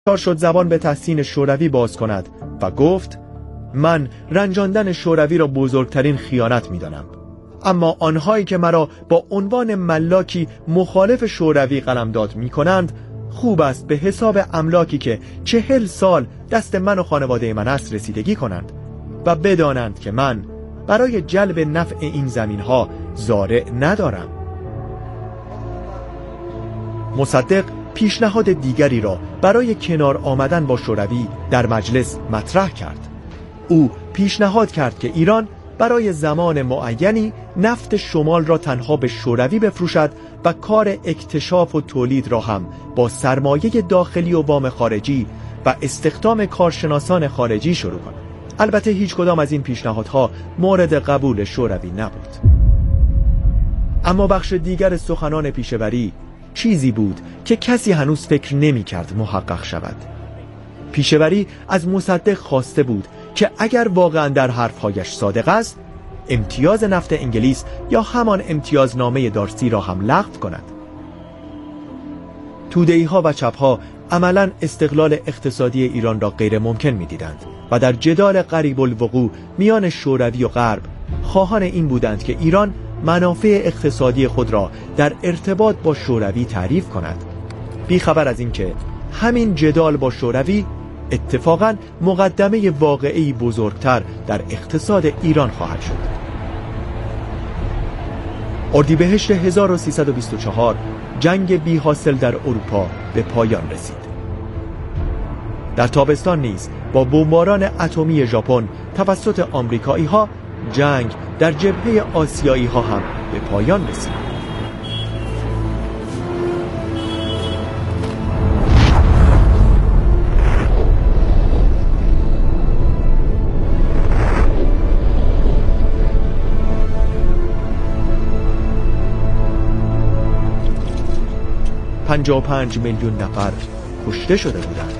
شد زبان به تحسین شوروی باز کند و گفت: من رنجاندن شوروی را بزرگترین خیانت می‌دانم، اما آنهایی که مرا با عنوان ملاکی مخالف شوروی قلمداد می‌کنند خوب است به حساب املاکی که 40 سال دست من و خانواده من است رسیدگی کنند و بدانند که من برای جلب نفع این زمین‌ها زارع ندارم. مصدق پیشنهاد دیگری را برای کنار آمدن با شوروی در مجلس مطرح کرد. او پیشنهاد کرد که ایران برای زمان معینی نفت شمال را تنها به شوروی بفروشد و کار اکتشاف و تولید را هم با سرمایه داخلی و وام خارجی و استخدام کارشناسان خارجی شروع کند. البته هیچ کدام از این پیشنهادها مورد قبول شوروی نبود. اما بخش دیگر سخنان پیشوری چیزی بود که کسی هنوز فکر نمی کرد محقق شود. پیشوری از مصدق خواسته بود که اگر واقعا در حرفهایش صادق است، امتیاز نفت انگلیس یا همان امتیازنامه دارسی را هم لغو کند. توده‌ای‌ها و چپ‌ها عملاً استقلال اقتصادی ایران را غیر ممکن می‌دیدند و در جدال قریب الوقوع میان شوروی و غرب خواهان این بودند که ایران منافع اقتصادی خود را در ارتباط با شوروی تعریف کند، بیخبر از اینکه همین جدال با شوروی اتفاقاً مقدمه واقعی بزرگتر در اقتصاد ایران خواهد شد. اردیبهشت 1324 جنگ بی حاصل در اروپا به پایان رسید. در تابستان نیز با بمباران اتمی ژاپن توسط آمریکایی‌ها جنگ در جبهه آسیایی‌ها هم به پایان رسید. و 55 میلیون نفر کشته شده بودند.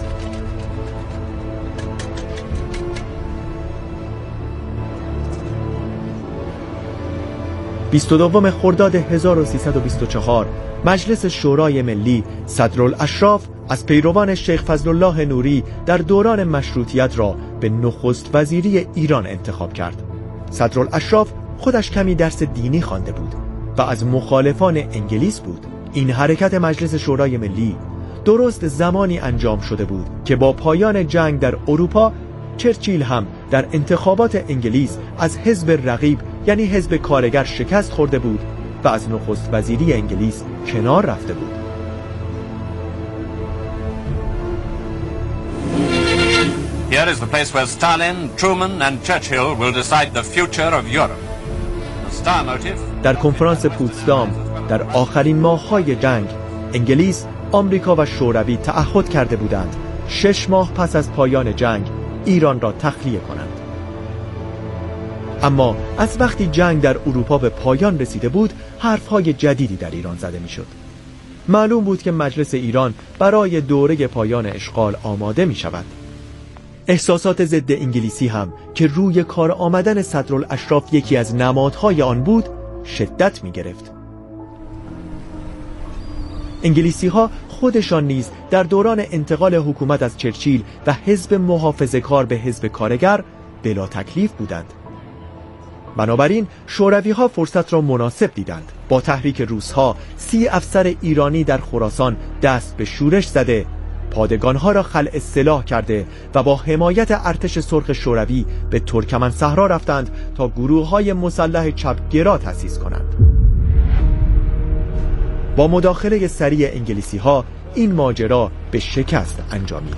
بیست و دوم خرداد 1324 مجلس شورای ملی صدرالاشراف از پیروان شیخ فضلالله نوری در دوران مشروطیت را به نخست وزیری ایران انتخاب کرد. صدرالاشراف خودش کمی درس دینی خوانده بود و از مخالفان انگلیس بود. این حرکت مجلس شورای ملی درست زمانی انجام شده بود که با پایان جنگ در اروپا چرچیل هم در انتخابات انگلیس از حزب رقیب یعنی حزب کارگر شکست خورده بود و از نخست وزیری انگلیس کنار رفته بود. Here is the place where Stalin, Truman and Churchill will decide the future of Europe. The star motive در کنفرانس پوتسدام در آخرین ماه‌های جنگ انگلیس، آمریکا و شوروی تعهد کرده بودند 6 ماه پس از پایان جنگ ایران را تخلیه کنند. اما از وقتی جنگ در اروپا به پایان رسیده بود حرفهای جدیدی در ایران زده میشد. معلوم بود که مجلس ایران برای دوره پایان اشغال آماده می شود. احساسات ضد انگلیسی هم که روی کار آمدن صدرالاشراف یکی از نمادهای آن بود شدت می گرفت. انگلیسی ها خودشان نیز در دوران انتقال حکومت از چرچیل و حزب محافظه‌کار به حزب کارگر بلا تکلیف بودند. بنابراین شوروی ها فرصت را مناسب دیدند. با تحریک روس ها 30 افسر ایرانی در خراسان دست به شورش زده، پادگان ها را خلع سلاح کرده و با حمایت ارتش سرخ شوروی به ترکمن صحرا رفتند تا گروه های مسلح چپگرا تأسیس کنند. با مداخله سریع انگلیسی ها این ماجرا به شکست انجامید.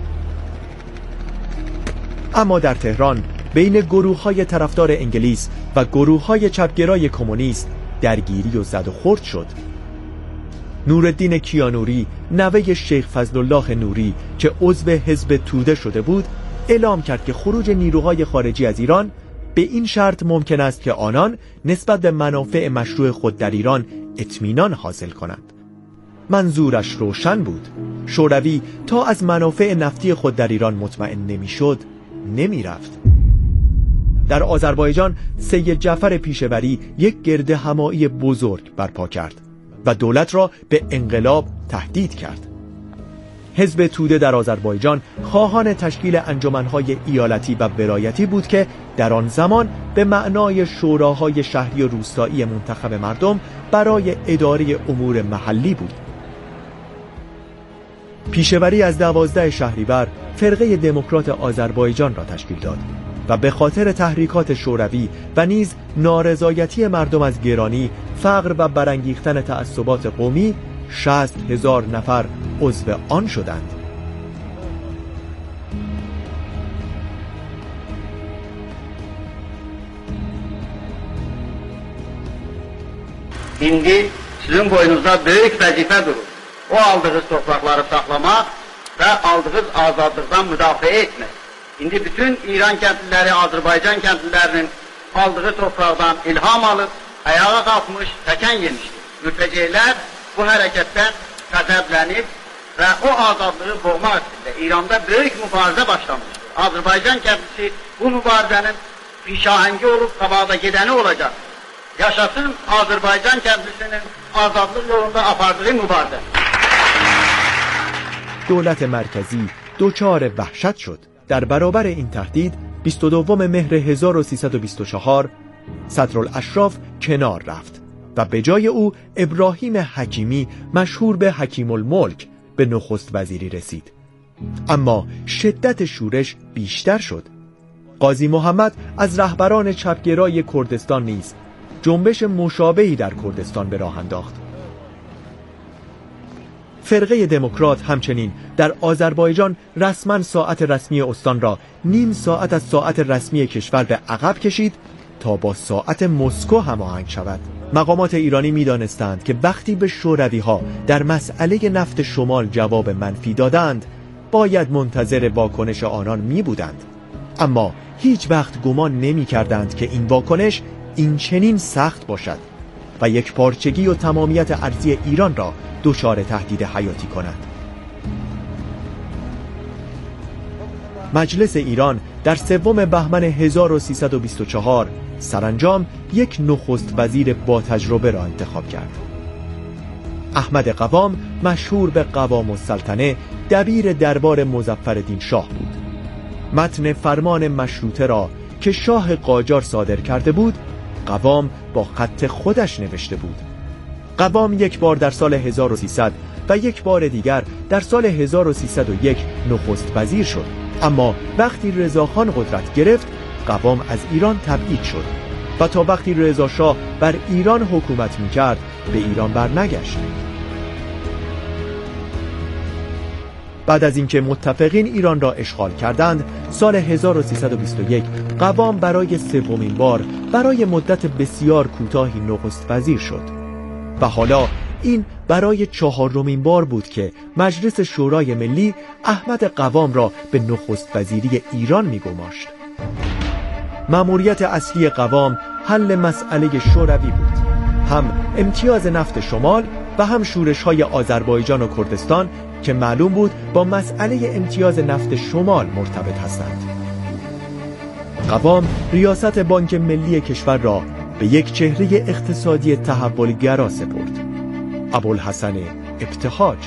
اما در تهران بین گروه های طرفدار انگلیس و گروه های چپگرای کمونیست درگیری و زد و خورد شد. نورالدین کیانوری نوه شیخ فضلالله نوری که عضو حزب توده شده بود اعلام کرد که خروج نیروهای خارجی از ایران به این شرط ممکن است که آنان نسبت به منافع مشروع خود در ایران اطمینان حاصل کنند. منظورش روشن بود. شوروی تا از منافع نفتی خود در ایران مطمئن نمی‌شد، نمی‌رفت. در آذربایجان سید جعفر پیشوری یک گرد همایی بزرگ برپا کرد و دولت را به انقلاب تهدید کرد. حزب توده در آذربایجان خواهان تشکیل انجمنهای ایالتی و ولایتی بود که در آن زمان به معنای شوراهای شهری و روستایی منتخب مردم برای اداره امور محلی بود. پیشوری از 12 شهریور فرقه دموکرات آذربایجان را تشکیل داد و به خاطر تحریکات شوروی و نیز نارضایتی مردم از گرانی، فقر و برانگیختن تعصبات قومی 60,000 نفر عضو آن شدند. İndi sizin boynunuzda büyük vəzifə durur. O aldığınız torpaqları saxlamaq və aldığınız azadlıqdan müdafiə etmək. İndi bütün İran kəndliləri, Azərbaycan kəndlilərinin aldığı torpaqdan ilham alıb, ayağa qalxmış, təkən yemişdir. Mültəcilər bu hərəkətdən qəzəblənib və o azadlığı boğmaq istəyirlər. İranda böyük mübarizə başlamışdır. Azərbaycan kəndlisi bu mübarizənin pişahəngi olub, qabaqda gedəni olacaq. Yaşasın Azərbaycan kəndlisinin azadlıq yolunda apardığı mübarizə. دولت مرکزی دچار وحشت شد. در برابر این تهدید 22 مهر 1324 صدرالاشراف کنار رفت و به جای او ابراهیم حکیمی مشهور به حکیم الملک به نخست وزیری رسید. اما شدت شورش بیشتر شد. قاضی محمد از رهبران چپگرای کردستان نیز جنبش مشابهی در کردستان به راه انداخت. فرقه دموکرات همچنین در آذربایجان رسما ساعت رسمی استان را نیم ساعت از ساعت رسمی کشور به عقب کشید تا با ساعت مسکو هماهنگ شود. مقامات ایرانی می‌دانستند که وقتی به شوروی‌ها در مسئله نفت شمال جواب منفی دادند، باید منتظر واکنش آنان می‌بودند. اما هیچ وقت گمان نمی‌کردند که این واکنش این چنین سخت باشد و یک پارچگی و تمامیت ارضی ایران را دچار تهدید حیاتی کند. مجلس ایران در 3 بهمن 1324 سرانجام یک نخست وزیر با تجربه را انتخاب کرد. احمد قوام، مشهور به قوام السلطنه، دبیر دربار مظفرالدین شاه بود. متن فرمان مشروطه را که شاه قاجار صادر کرده بود، قوام با خط خودش نوشته بود. قوام یک بار در سال 1300 و یک بار دیگر در سال 1301 نخست وزیر شد. اما وقتی رضاخان قدرت گرفت، قوام از ایران تبعید شد و تا وقتی رضا شاه بر ایران حکومت می‌کرد به ایران برنگشت. بعد از اینکه متفقین ایران را اشغال کردند، سال 1321 قوام برای 3مین بار برای مدت بسیار کوتاهی نخست وزیر شد و حالا این برای 4مین بار بود که مجلس شورای ملی احمد قوام را به نخست وزیری ایران می‌گماشت. مأموریت اصلی قوام حل مسئله شوروی بود، هم امتیاز نفت شمال و هم شورش‌های آذربایجان و کردستان که معلوم بود با مسئله امتیاز نفت شمال مرتبط هستند. قوام ریاست بانک ملی کشور را به یک چهره اقتصادی تحولگرا سپرد، ابوالحسن ابتهاج.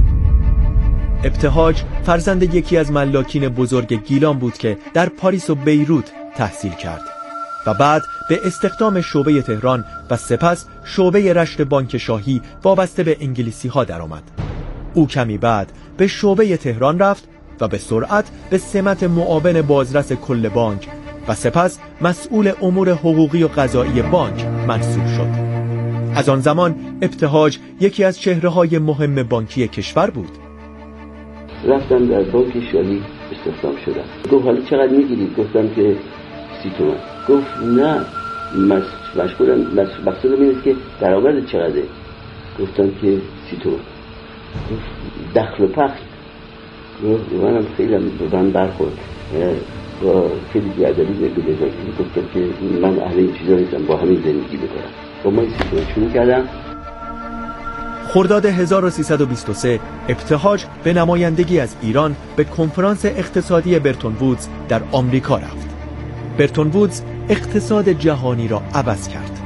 ابتهاج فرزند یکی از ملاکین بزرگ گیلان بود که در پاریس و بیروت تحصیل کرد و بعد به استخدام شعبه تهران و سپس شعبه رشت بانک شاهی وابسته به انگلیسی ها درآمد. او کمی بعد به شعبه تهران رفت و به سرعت به سمت معاون بازرس کل بانک و سپس مسئول امور حقوقی و قضایی بانک منصوب شد. از آن زمان ابتهاج یکی از چهره‌های مهم بانکی کشور بود. رفتم در بانک شاهی استخدام شدم. گفت حالا چقدر میگیرید؟ گفتم که 30 تومن. گفت نه، مشغولم، مقصودم این است که درآمد چقدره؟ گفتم که 30 تومن. گفت دخل و پخش. منم خیلی به من برخورد با خیلی بیادبی بگذارم. گفتم که من اهل این چیزا نیستم، با همین زندگی بکنم. با ما 30 تومن شروع کردم. خرداد 1323 ابتهاج به نمایندگی از ایران به کنفرانس اقتصادی برتون وودز در آمریکا رفت. برتون وودز اقتصاد جهانی را عوض کرد.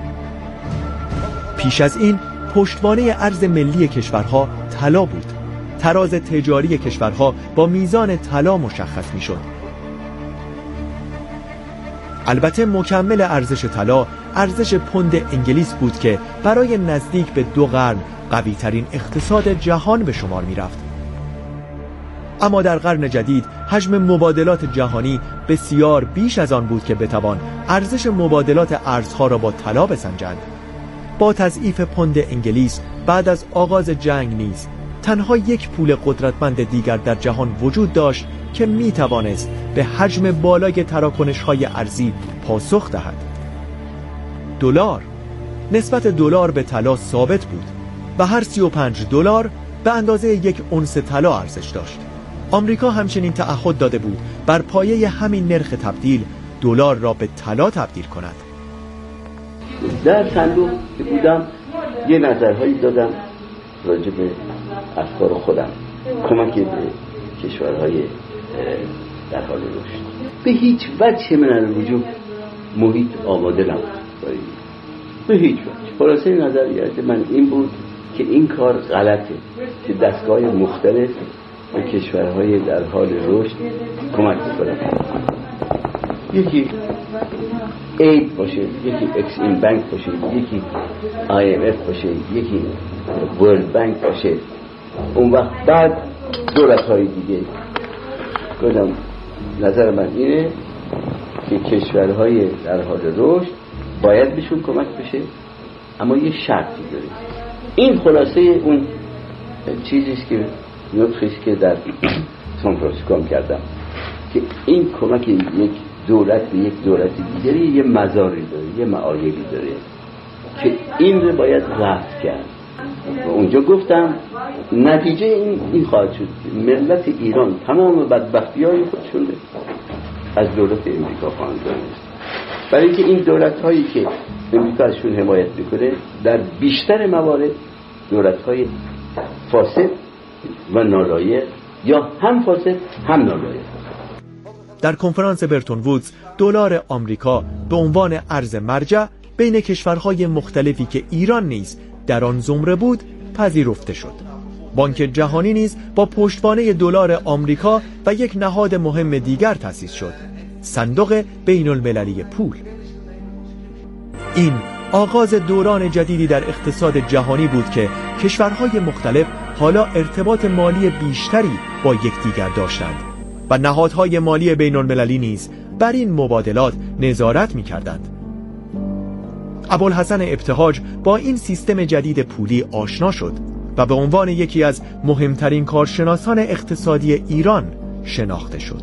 پیش از این پشتوانه ارز ملی کشورها طلا بود، تراز تجاری کشورها با میزان طلا مشخص میشد. البته مکمل ارزش طلا ارزش پوند انگلیس بود که برای نزدیک به 2 قرن قوی ترین اقتصاد جهان به شمار می رفت. اما در قرن جدید حجم مبادلات جهانی بسیار بیش از آن بود که بتوان ارزش مبادلات ارزها را با طلا بسنجند. با تضعیف پوند انگلیس بعد از آغاز جنگ نیز تنها یک پول قدرتمند دیگر در جهان وجود داشت که می توانست به حجم بالای تراکنش‌های ارزی پاسخ دهد. دلار. نسبت دلار به طلا ثابت بود و هر 35 دلار به اندازه 1 اونس طلا ارزش داشت. آمریکا همچنین تعهد داده بود بر پایه همین نرخ تبدیل دلار را به طلا تبدیل کند. در صندوق که بودم یه نظرهایی دادم راجع به افکار خودم، کمک به کشورهای در حال رشد. به هیچ وجه من الوجود محیط آماده نبود، به هیچ وجه. خلاصه نظریات من این بود که این کار غلطه، که دستگاه مختلف به کشورهای در حال رشد کمک بکنن. یکی اید باشه، یکی اکس این بانک باشه، یکی IMF باشه، یکی ورلد بانک باشه. اون وقت بعد دولت‌های دیگه. گفتم نظر من اینه که کشورهای در حال رشد باید بهشون کمک بشه، اما یه شرطی داره. این خلاصه اون چیزیست که نطقیست که در سان فرانسیسکو کردم، که این کمک یک دولت به یک دولت دیگری یه مزاری داره، یه معایبی داره که این رو باید رفع کرد. و اونجا گفتم نتیجه این خواهد شد که ملت ایران تمام بدبختی‌های خودشون از دولت امریکا خواهند دانست، برای اینکه این دولت‌هایی که امریکا ازشون حمایت میکنه در بیشتر موارد دولت‌های فاسد و نالایق، یا هم فاسد هم نالایق. در کنفرانس برتون وودز دلار آمریکا به عنوان ارز مرجع بین کشورهای مختلفی که ایران نیز در آن زمره بود پذیرفته شد. بانک جهانی نیز با پشتوانه دلار آمریکا و یک نهاد مهم دیگر تأسیس شد، صندوق بین المللی پول. این آغاز دوران جدیدی در اقتصاد جهانی بود که کشورهای مختلف حالا ارتباط مالی بیشتری با یکدیگر داشتند و نهادهای مالی بین المللی نیز بر این مبادلات نظارت می‌کردند. ابوالحسن ابتهاج با این سیستم جدید پولی آشنا شد و به عنوان یکی از مهمترین کارشناسان اقتصادی ایران شناخته شد.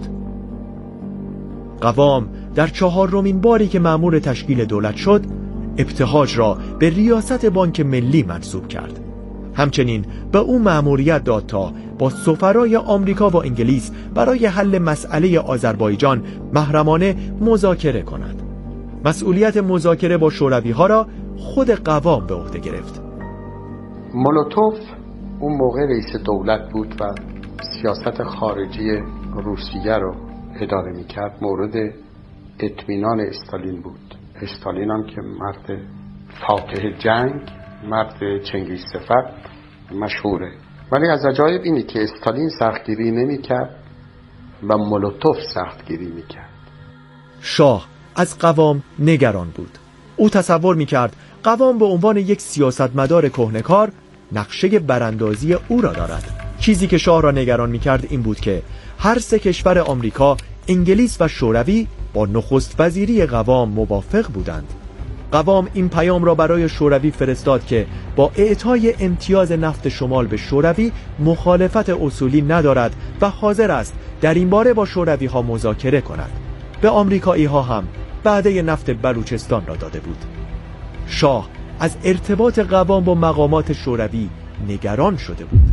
قوام در 4مین باری که مأمور تشکیل دولت شد، ابتهاج را به ریاست بانک ملی منصوب کرد. همچنین به او مأموریت داد تا با سفرای آمریکا و انگلیس برای حل مسئله آذربایجان محرمانه مذاکره کند. مسئولیت مذاکره با شوروی‌ها را خود قوام به عهده گرفت. مولوتوف اون موقع رئیس دولت بود و سیاست خارجی روسیه رو اداره میکرد. مورد اطمینان استالین بود. استالین هم که مرد فاتح جنگ، مرد چنگیز صفت مشهوره. ولی از عجایب اینه که استالین سختگیری نمیکرد و مولوتوف سختگیری میکرد. شاه از قوام نگران بود. او تصور میکرد قوام به عنوان یک سیاستمدار کهنه‌کار نقشه براندازی او را دارد. چیزی که شاه را نگران میکرد این بود که هر 3 کشور آمریکا، انگلیس و شوروی با نخست وزیری قوام موافق بودند. قوام این پیام را برای شوروی فرستاد که با اعطای امتیاز نفت شمال به شوروی مخالفت اصولی ندارد و حاضر است در این باره با شوروی ها مذاکره کند. به آمریکایی ها هم وعده نفت بلوچستان را داده بود. شاه از ارتباط قوام با مقامات شوروی نگران شده بود.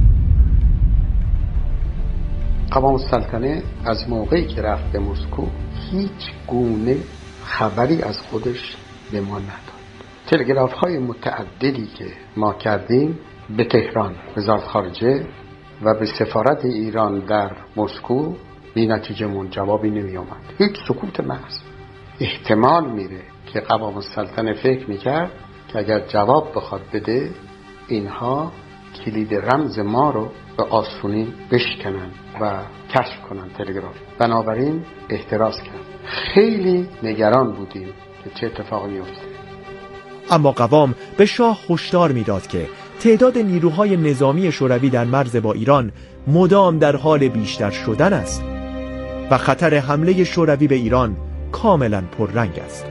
قوام السلطنه از موقعی که رفت به مسکو هیچ گونه خبری از خودش به ما نداد. تلگراف های متعددی که ما کردیم به تهران، وزارت خارجه و به سفارت ایران در مسکو، بی نتیجه مون جوابی نمی آمد. هیچ سکوت محض. احتمال میره که قوام السلطنه فکر میکرد که اگر جواب بخواد بده اینها کلید رمز ما رو به آسونی بشکنن و کشف کنن تلگراف. بنابراین احتراز کرد. خیلی نگران بودیم که چه اتفاقی میفته. اما قوام به شاه هشدار میداد که تعداد نیروهای نظامی شوروی در مرز با ایران مدام در حال بیشتر شدن است و خطر حمله شوروی به ایران کاملا پررنگ است.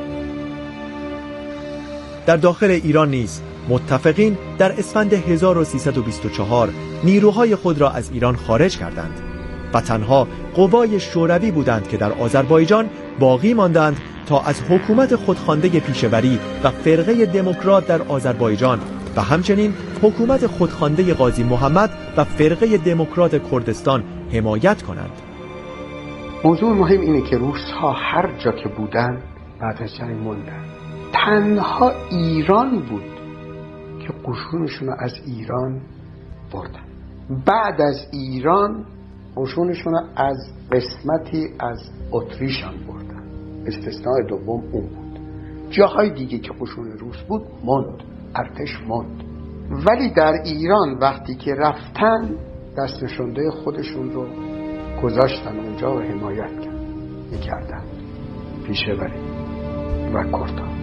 در داخل ایران نیز متفقین در اسفند 1324 نیروهای خود را از ایران خارج کردند و تنها قوای شوروی بودند که در آذربایجان باقی ماندند تا از حکومت خودخوانده پیشوری و فرقه دموکرات در آذربایجان و همچنین حکومت خودخوانده قاضی محمد و فرقه دموکرات کردستان حمایت کنند. موضوع مهم اینه که روس‌ها هر جا که بودن بعد از جنگ موندن. تنها ایران بود که قشونشون رو از ایران بردن. بعد از ایران قشونشون رو از قسمتی از اتریشان بردن. استثناء دوم اون بود. جاهای دیگه که قشون روس بود موند، ارتش موند. ولی در ایران وقتی که رفتن دست نشانده خودشون رو گذاشتن اونجا و حمایت کردن پیشوری و کردان.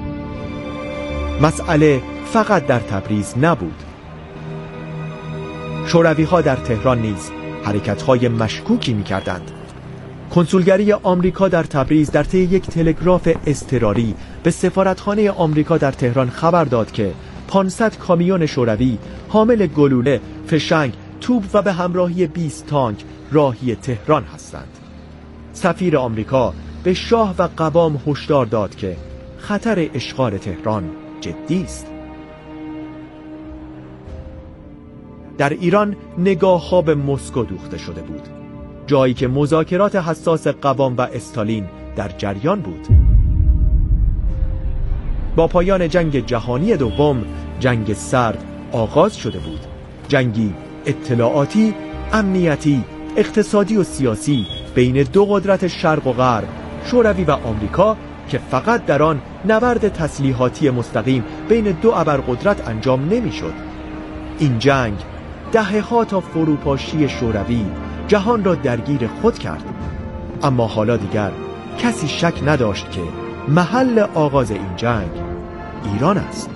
مسئله فقط در تبریز نبود. شوروی‌ها در تهران نیز حرکت‌های مشکوکی می‌کردند. کنسولگری آمریکا در تبریز در طی یک تلگراف اضطراری به سفارتخانه آمریکا در تهران خبر داد که 500 کامیون شوروی حامل گلوله، فشنگ، توپ و به همراهی 20 تانک راهی تهران هستند. سفیر آمریکا به شاه و قوام هشدار داد که خطر اشغال تهران جدی است. در ایران نگاه‌ها به مسکو دوخته شده بود، جایی که مذاکرات حساس قوام و استالین در جریان بود. با پایان جنگ جهانی دوم، جنگ سرد آغاز شده بود. جنگی اطلاعاتی، امنیتی، اقتصادی و سیاسی بین دو قدرت شرق و غرب، شوروی و آمریکا، که فقط در آن نبرد تسلیحاتی مستقیم بین دو ابرقدرت انجام نمی‌شد. این جنگ دهه‌ها تا فروپاشی شوروی جهان را درگیر خود کرد. اما حالا دیگر کسی شک نداشت که محل آغاز این جنگ ایران است.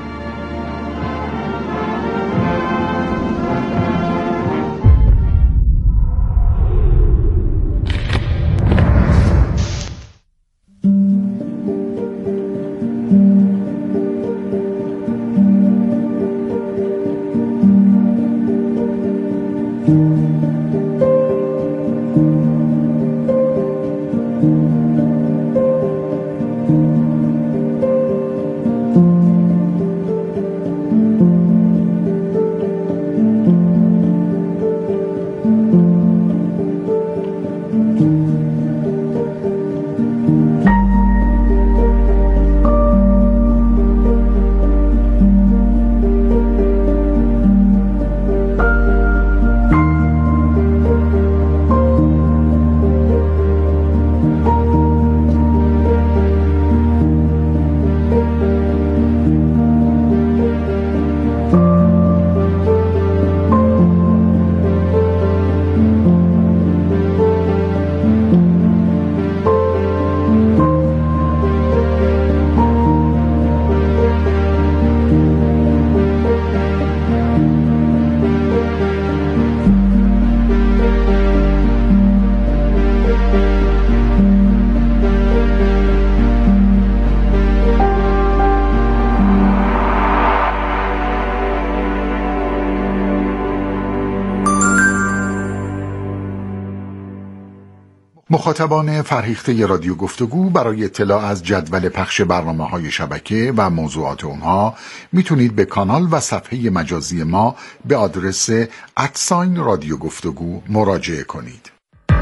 مخاطبان فرهیخته رادیو گفتگو برای اطلاع از جدول پخش برنامه‌های شبکه و موضوعات اونها میتونید به کانال و صفحه مجازی ما به آدرس @رادیو گفتگو مراجعه کنید.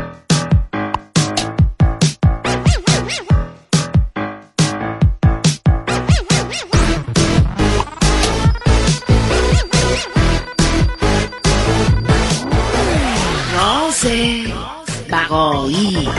بقایی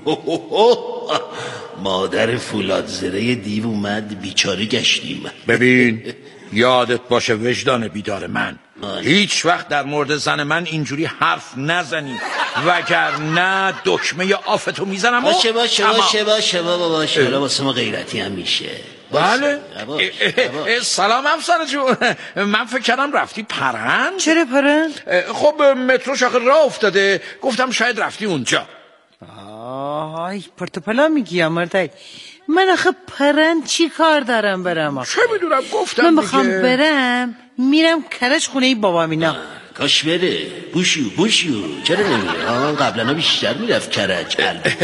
مادر فولاد زره دیو اومد، بیچاره گشتیم. ببین یادت باشه وجدان بیدار من، هیچ وقت در مورد زن من اینجوری حرف نزنی، وگرنه دکمه آفتو میزنم. باشه حالا واسه ما غیرتی هم میشه. بله. سلام افسانه جون، من فکر کردم رفتی پرند. چرا پرند؟ خب مترو شاخه راه افتاده، گفتم شاید رفتی اونجا. آی پرتپلا میگی مرده، من آخه پرند چی کار دارم برم؟ چه میدونم، گفتم من بخوام برم میرم کرج خونه ای بابام اینا. کاش بره. بوشیو چرا نمیره؟ قبلا بیشتر میرفت کرج.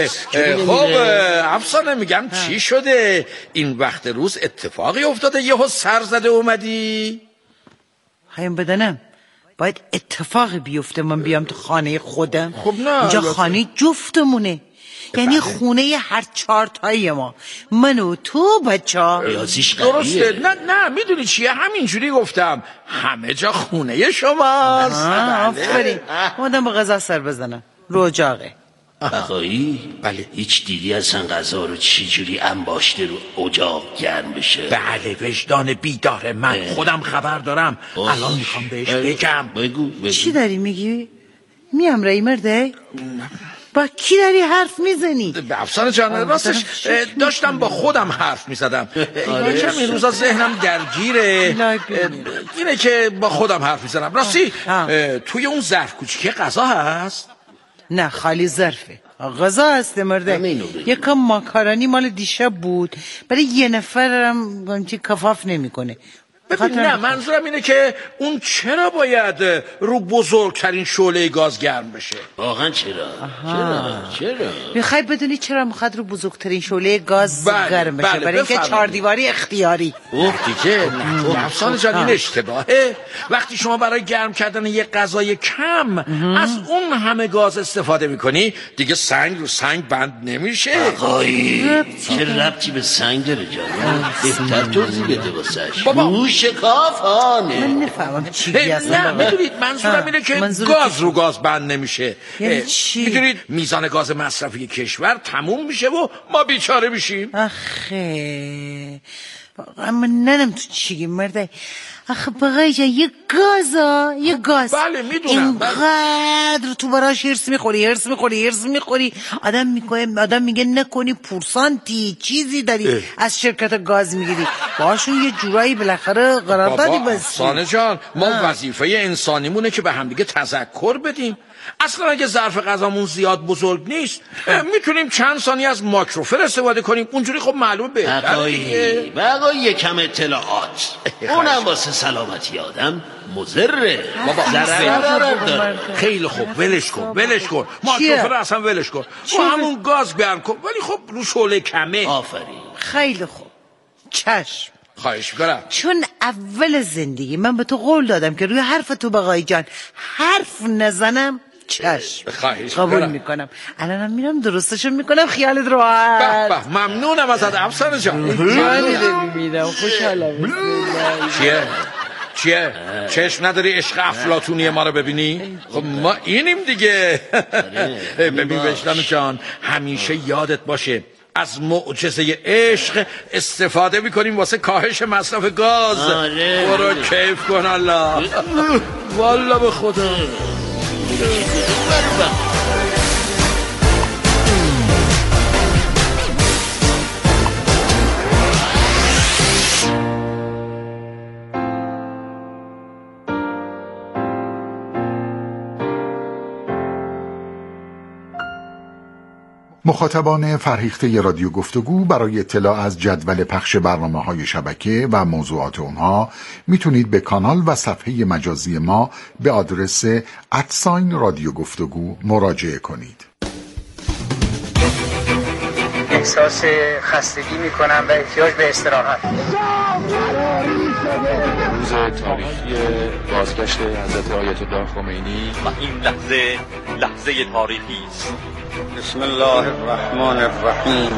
خب افسانه میگم چی شده این وقت روز؟ اتفاقی افتاده یهو سر زده اومدی؟ هایم بدنم باید اتفاقی بیفته من بیام تو خانه خودم. خب نه اینجا خانه جفتمونه، یعنی خونه هر 4 تایی ما، من و تو بچه‌ها. درسته. نه میدونی چیه، همینجوری گفتم همه جا خونه شماست. آفرین. مادم با غذا سر بزنم رجاقه. بقایی؟ بله. هیچ دیدی اصلا غذا رو چی جوری انباشته رو اجاق گرم بشه؟ بله وجدان بیدار من، خودم خبر دارم. الان میخوام بهش بگم. بگو. چی داری میگی؟ میام رای مرده؟ با کی داری حرف میزنی؟ به افسانه جان راستش داشتم با خودم حرف میزدم. یکم این روزا ذهنم درگیره، اینه که با خودم حرف میزنم. راستی توی اون ظرف کوچیک غذا هست؟ نه خالی ظرفه. غذا هست مرده. یکم ماکارونی مال دیشب بود، برای یه نفرم کفاف نمیکنه. ببین نه منظورم اینه که اون چرا باید رو بزرگترین شعله گاز گرم بشه؟ واقعا چرا؟ میخوای بدونی چرا میخواد رو بزرگترین شعله گاز گرم بشه؟ برای اینکه 4 دیواری اختیاری. دیگه افسانه جان این اشتباهه. وقتی شما برای گرم کردن یه غذای کم از اون همه گاز استفاده میکنی، دیگه سنگ رو سنگ بند نمیشه. آقایی چه ربطی به سنگ داره جان؟ بهتر توضیح بده واسش. شکافانه. من نفهمم چی هست. نه میدونید منظورم اینه که گاز رو گاز بند نمیشه. یعنی چی؟ میدونید میزان گاز مصرفی کشور تموم میشه و ما بیچاره میشیم. آخه اما ننم تو چی مرده. آخه بقای جا یه گاز. بله میدونم. اینقدر تو براش هرس میخوری. آدم میگه نکنی پورسانتی چیزی داری از شرکت گاز میگیری، باشون یه جورایی بالاخره قراردادی بستی. افسانه جان ما وظیفه انسانیمونه که به همدیگه تذکر بدیم. اصلا اگه ظرف غذامون زیاد بزرگ نیست میتونیم چند ثانیه از ماکروفر استفاده کنیم، اونجوری خب معلومه بهتره. بقایی یکم اطلاعات، اونم واسه سلامتی آدم مضره. ضرر داره. خیلی خوب ولش کن ماکروفر اصلا ولش کن، تو همون گاز گرم کن، ولی خب رو شعله کمه. آفرین. خیلی خوب چشم. خواهش میکنم. چون اول زندگی من به تو قول دادم که روی حرف تو بقای جان حرف نزنم، چشم قبول میکنم. الانم میرم درستشو میکنم، خیالت راحت. ممنونم ازت افسانه جان. جانی میدم خوشحالم. چیه؟ چشم نداری عشق افلاطونی ما رو ببینی؟ خب ما اینیم دیگه. ببین وجدان جان همیشه یادت باشه از معجزه عشق استفاده میکنیم واسه کاهش مصرف گاز. برو کیف کن. الله والله به خدا. مخاطبان فرهیخته رادیو گفتگو برای اطلاع از جدول پخش برنامه‌های شبکه و موضوعات اونها میتونید به کانال و صفحه مجازی ما به آدرس @رادیو گفتگو مراجعه کنید. احساس خستگی میکنم و احتیاج به استراحت. روز تاریخی بازگشت حضرت آیت الله خمینی و این لحظه تاریخی است. بسم الله الرحمن الرحیم.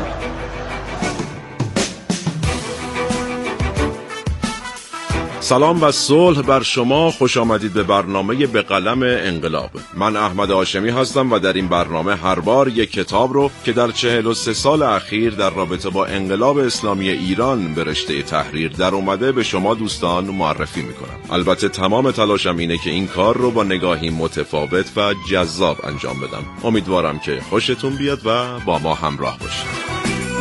سلام و صلح بر شما، خوش آمدید به برنامه به قلم انقلاب. من احمد هاشمی هستم و در این برنامه هر بار یک کتاب رو که در 43 سال اخیر در رابطه با انقلاب اسلامی ایران به رشته تحریر در اومده به شما دوستان معرفی میکنم. البته تمام تلاشم اینه که این کار رو با نگاهی متفاوت و جذاب انجام بدم. امیدوارم که خوشتون بیاد و با ما همراه باشید.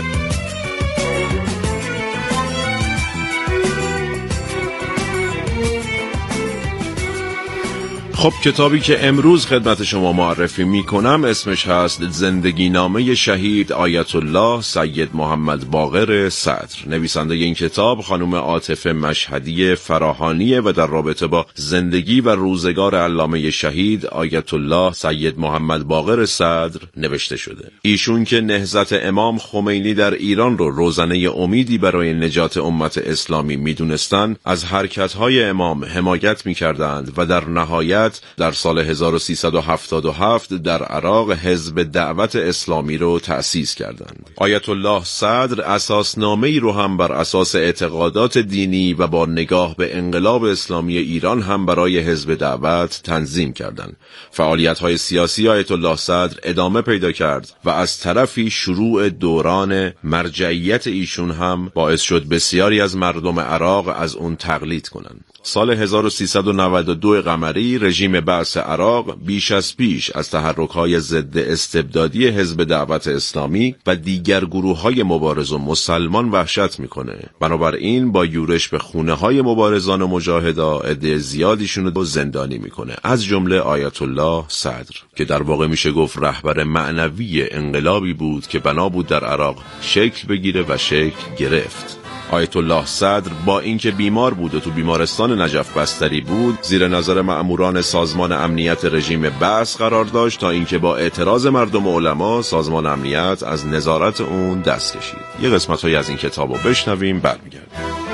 خب کتابی که امروز خدمت شما معرفی میکنم اسمش هست زندگی نامه شهید آیت الله سید محمد باقر صدر. نویسنده این کتاب خانم عاطفه مشهدی فراهانیه و در رابطه با زندگی و روزگار علامه شهید آیت الله سید محمد باقر صدر نوشته شده. ایشون که نهضت امام خمینی در ایران رو روزنه امیدی برای نجات امت اسلامی میدونستن، از حرکت‌های امام حمایت میکردند و در نهایت در سال 1377 در عراق حزب دعوت اسلامی رو تأسیس کردند. آیت الله صدر اساسنامه‌ای رو هم بر اساس اعتقادات دینی و با نگاه به انقلاب اسلامی ایران هم برای حزب دعوت تنظیم کردند. فعالیت‌های سیاسی آیت الله صدر ادامه پیدا کرد و از طرفی شروع دوران مرجعیت ایشون هم باعث شد بسیاری از مردم عراق از اون تقلید کنند. سال 1392 قمری رژیم بعث عراق بیش از پیش از تحرک‌های ضد استبدادی حزب دعوت اسلامی و دیگر گروه‌های مبارز و مسلمان وحشت میکنه. بنابراین با یورش به خونه‌های مبارزان و مجاهدا عده زیادیشون رو زندانی میکنه، از جمله آیت الله صدر که در واقع میشه گفت رهبر معنوی انقلابی بود که بنا بود در عراق شکل بگیره و شکل گرفت. آیت الله صدر با اینکه بیمار بود و تو بیمارستان نجف بستری بود، زیر نظر مأموران سازمان امنیت رژیم بعث قرار داشت تا اینکه با اعتراض مردم و علما سازمان امنیت از نظارت اون دست کشید. یه قسمت‌هایی از این کتابو بشنویم برمیگردیم.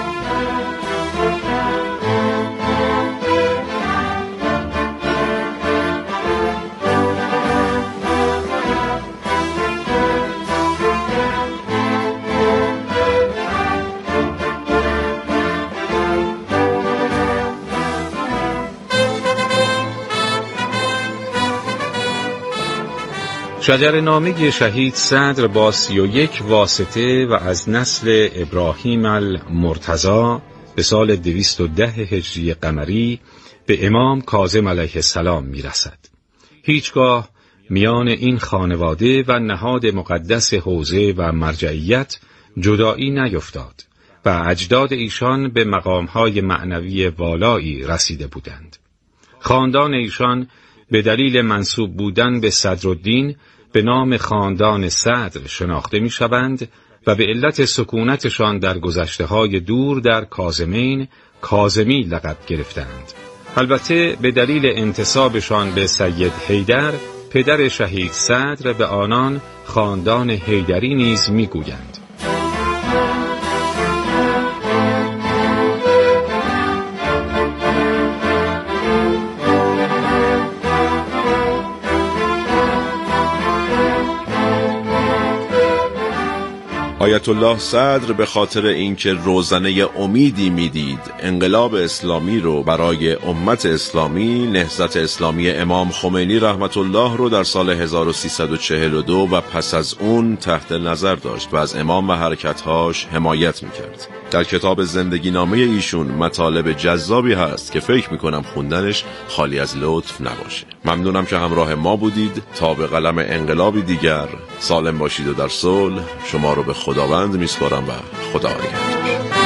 شجره‌نامه شهید صدر با 31 واسطه و از نسل ابراهیم المرتضی به سال 210 هجری قمری به امام کاظم علیه السلام میرسد. هیچگاه میان این خانواده و نهاد مقدس حوزه و مرجعیت جدایی نیفتاد و اجداد ایشان به مقامهای معنوی والایی رسیده بودند. خاندان ایشان به دلیل منسوب بودن به صدرالدین به نام خاندان صدر شناخته می شوند و به علت سکونتشان در گذشته‌های دور در کاظمین کاظمی لقب گرفتند. البته به دلیل انتسابشان به سید حیدر پدر شهید صدر به آنان خاندان حیدری نیز می گویند. آیت الله صدر به خاطر اینکه روزنه امیدی میدید انقلاب اسلامی رو برای امت اسلامی، نهضت اسلامی امام خمینی رحمت الله رو در سال 1342 و پس از اون تحت نظر داشت و از امام و حرکت‌هاش حمایت میکرد. در کتاب زندگی نامه ایشون مطالب جذابی هست که فکر میکنم خوندنش خالی از لطف نباشه. ممنونم که همراه ما بودید. تا به قلم انقلابی دیگر سالم باشید و در صلح. شما رو به خداوند میسپارم و خدا نگهدار.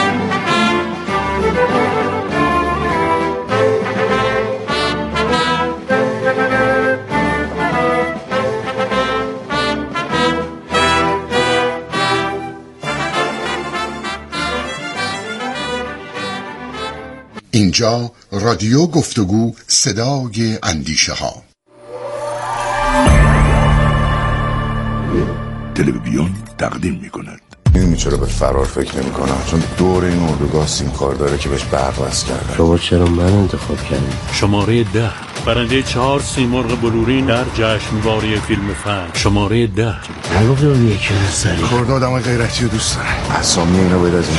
اینجا رادیو گفتگو صدای اندیشه ها. تلویزیون تقدیم می‌کند. میدونی چرا به فرار فکر نمی‌کنم؟ چون دور این اردوگاه سیم کار داره که بهش برق وصل کرده. شما چرا من انتخاب کردید؟ شماره 10 برنده 4 سیمرغ بلورین در جشنواره فیلم فن. شماره 10 نگفتم یکی رو سری خورده آدم غیرتی رو دوست داره. اسامی اینا باید از این